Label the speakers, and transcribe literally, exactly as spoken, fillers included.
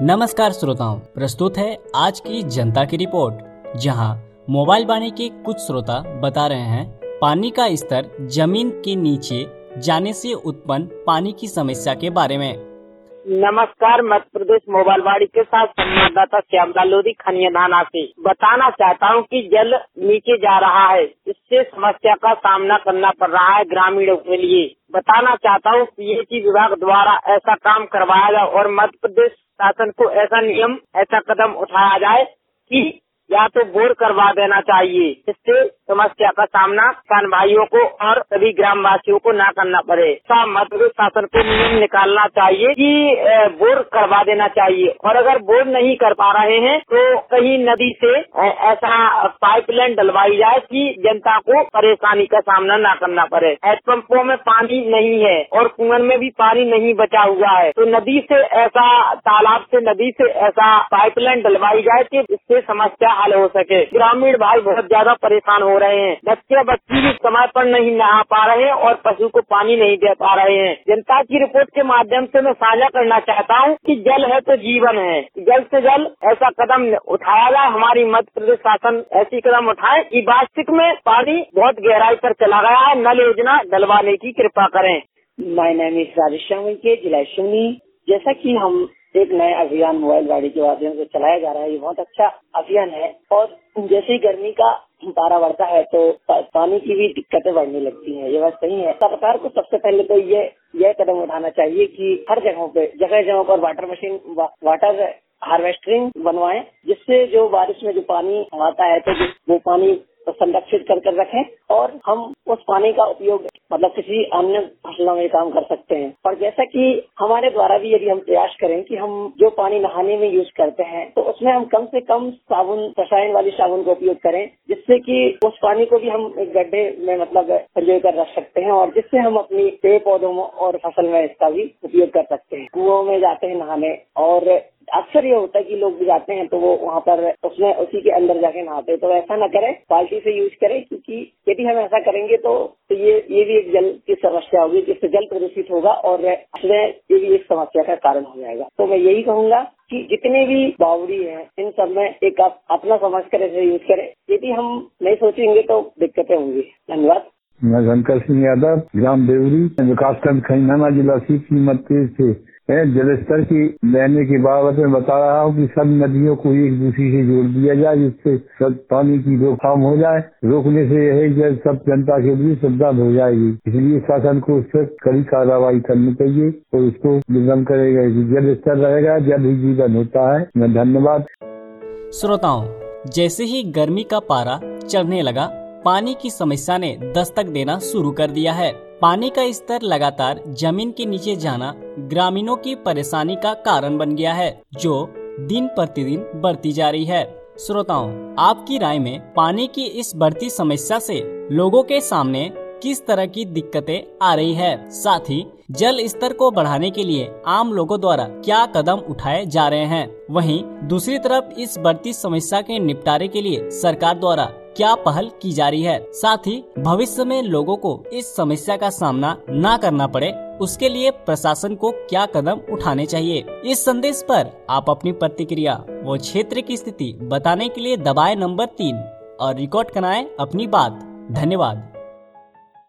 Speaker 1: नमस्कार श्रोताओं, प्रस्तुत है आज की जनता की रिपोर्ट, जहां मोबाइल वाणी के कुछ श्रोता बता रहे हैं पानी का स्तर जमीन के नीचे जाने से उत्पन्न पानी की समस्या के बारे में।
Speaker 2: नमस्कार, मध्य प्रदेश मोबाइल वाणी के साथ संवाददाता श्यामलाल लोधी खनिया थाना से बताना चाहता हूं कि जल नीचे जा रहा है, इससे समस्या का सामना करना पड़ रहा है ग्रामीणों के लिए। बताना चाहता हूं पीएचई विभाग द्वारा ऐसा काम करवाया जाए और मध्य प्रदेश शासन को ऐसा नियम ऐसा कदम उठाया जाए कि या तो बोर करवा देना चाहिए, इससे समस्या का सामना किसान भाइयों को और सभी ग्रामवासियों को न करना पड़े। मध्य प्रदेश शासन को नियम निकालना चाहिए कि बोर करवा देना चाहिए, और अगर बोर नहीं कर पा रहे हैं तो कहीं नदी से ऐसा पाइपलाइन डलवाई जाए कि जनता को परेशानी का सामना न करना पड़े। हैंडपंपों में पानी नहीं है और कुएं में भी पानी नहीं बचा हुआ है, तो नदी से ऐसा तालाब से नदी से ऐसा पाइपलाइन डलवाई जाए कि इससे समस्या हल हो सके। ग्रामीण भाई बहुत ज्यादा परेशान हो रहे हैं, बच्चे बच्ची भी समय पर नहीं नहा पा रहे हैं और पशु को पानी नहीं दे पा रहे हैं। जनता की रिपोर्ट के माध्यम से मैं साझा करना चाहता हूं कि जल है तो जीवन है, जल्द से जल्द ऐसा कदम उठाया जाए। हमारी मध्य प्रदेश शासन ऐसी कदम उठाए कि वास्तविक में पानी बहुत गहराई पर चला गया है, नल योजना डलवाने की कृपा करें।
Speaker 3: माय नेम इज राजेश के जिला शिवनी। जैसा कि हम एक नया अभियान मोबाइल वाणी के माध्यम से चलाया जा रहा है, ये बहुत अच्छा अभियान है। और जैसे ही गर्मी का पारा बढ़ता है तो पानी की भी दिक्कतें बढ़ने लगती हैं, ये बात सही है। सरकार को सबसे पहले तो ये यह कदम उठाना चाहिए कि हर जगहों पे जगह जगह पर वाटर मशीन वा, वाटर हार्वेस्टिंग बनवाएं, जिससे जो बारिश में जो पानी आता है तो वो पानी संरक्षित कर कर रखें और हम उस पानी का उपयोग मतलब किसी अन्य फसलों में काम कर सकते हैं। और जैसा कि हमारे द्वारा भी यदि हम प्रयास करें कि हम जो पानी नहाने में यूज करते हैं तो उसमें हम कम से कम साबुन रसायन वाली साबुन का उपयोग करें, जिससे कि उस पानी को भी हम एक गड्ढे में मतलब संजो कर रख सकते हैं और जिससे हम अपनी पेड़ पौधों और फसल में इसका भी उपयोग कर सकते हैं। कुओं में जाते हैं नहाने और अक्सर ये होता है कि लोग भी जाते हैं तो वो वहाँ पर उसमें उसी के अंदर जाके नहाते हैं, तो ऐसा न करें, बाल्टी से यूज करें, क्योंकि यदि हम ऐसा करेंगे तो, तो ये ये भी एक जल की समस्या होगी, जिससे जल प्रदूषित होगा और इसमें ये भी एक समस्या का कारण हो जाएगा। तो मैं यही कहूँगा कि जितने भी बावड़ी हैं इन सब में एक आप अपना समझ कर ऐसे यूज करें। यदि हम नहीं सोचेंगे तो दिक्कतें होंगी। धन्यवाद।
Speaker 4: मैं शंकर सिंह यादव, ग्राम देवरी, विकासखंड खैनाना, जिला सीपी से जल स्तर की लेने के बाबत में बता रहा हूँ कि सब नदियों को एक दूसरे से जोड़ दिया जाए, जिससे सब पानी की रोकथाम हो जाए। रोकने से यह जल सब जनता के लिए सुविधा हो जाएगी, इसलिए शासन को उस पर कड़ी कार्रवाई करनी चाहिए और उसको निगम करेगा। जल स्तर रहेगा, जल ही जीवन होता है। मैं धन्यवाद।
Speaker 1: श्रोताओं, जैसे ही गर्मी का पारा चढ़ने लगा, पानी की समस्या ने दस्तक देना शुरू कर दिया है। पानी का स्तर लगातार जमीन के नीचे जाना ग्रामीणों की परेशानी का कारण बन गया है, जो दिन प्रतिदिन बढ़ती जा रही है। श्रोताओं, आपकी राय में पानी की इस बढ़ती समस्या से लोगों के सामने किस तरह की दिक्कतें आ रही है? साथ ही जल स्तर को बढ़ाने के लिए आम लोगों द्वारा क्या कदम उठाए जा रहे हैं? वहीं दूसरी तरफ इस बढ़ती समस्या के निपटारे के लिए सरकार द्वारा क्या पहल की जा रही है? साथ ही भविष्य में लोगों को इस समस्या का सामना न करना पड़े, उसके लिए प्रशासन को क्या कदम उठाने चाहिए? इस संदेश पर आप अपनी प्रतिक्रिया व क्षेत्र की स्थिति बताने के लिए दबाएं नंबर तीन और रिकॉर्ड कराएं अपनी बात। धन्यवाद।